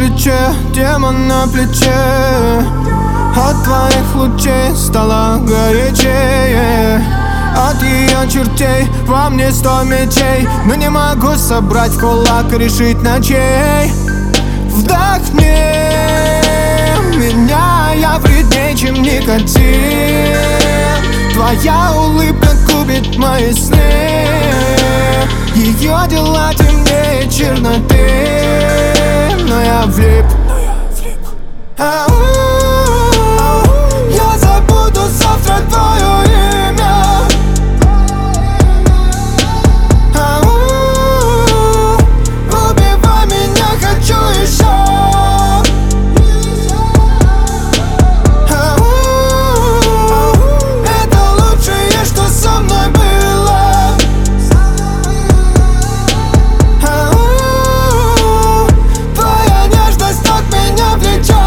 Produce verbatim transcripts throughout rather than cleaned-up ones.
плече, демон на плече. От твоих лучей стало горячее, от ее чертей во мне сто мечей. Но не могу собрать в кулак и решить на чей. Вдохни меня, я вредней, чем никотин. Твоя улыбка губит мои сны, ее дела темнее черноты. Но я влип, Ау, я забуду завтра твое имя. Ау, убивай меня, хочу еще. Ау, это лучшее, что со мной было. Ау, твоя нежность так меня влечет.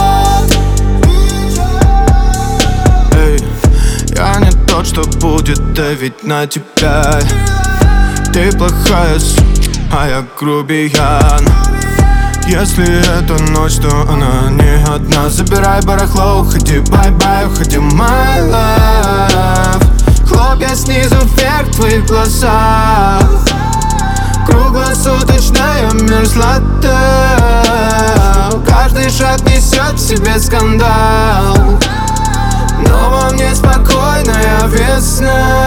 Я не тот, что будет давить на тебя. Ты плохая сука, а я грубиян. Если это ночь, то она не одна. Забирай барахло, уходи, бай-бай, уходи, my love. Хлопья снизу вверх в твоих глазах. Круглосуточная мерзлота. Каждый шаг несет в себе скандал, но во мне спокойная весна.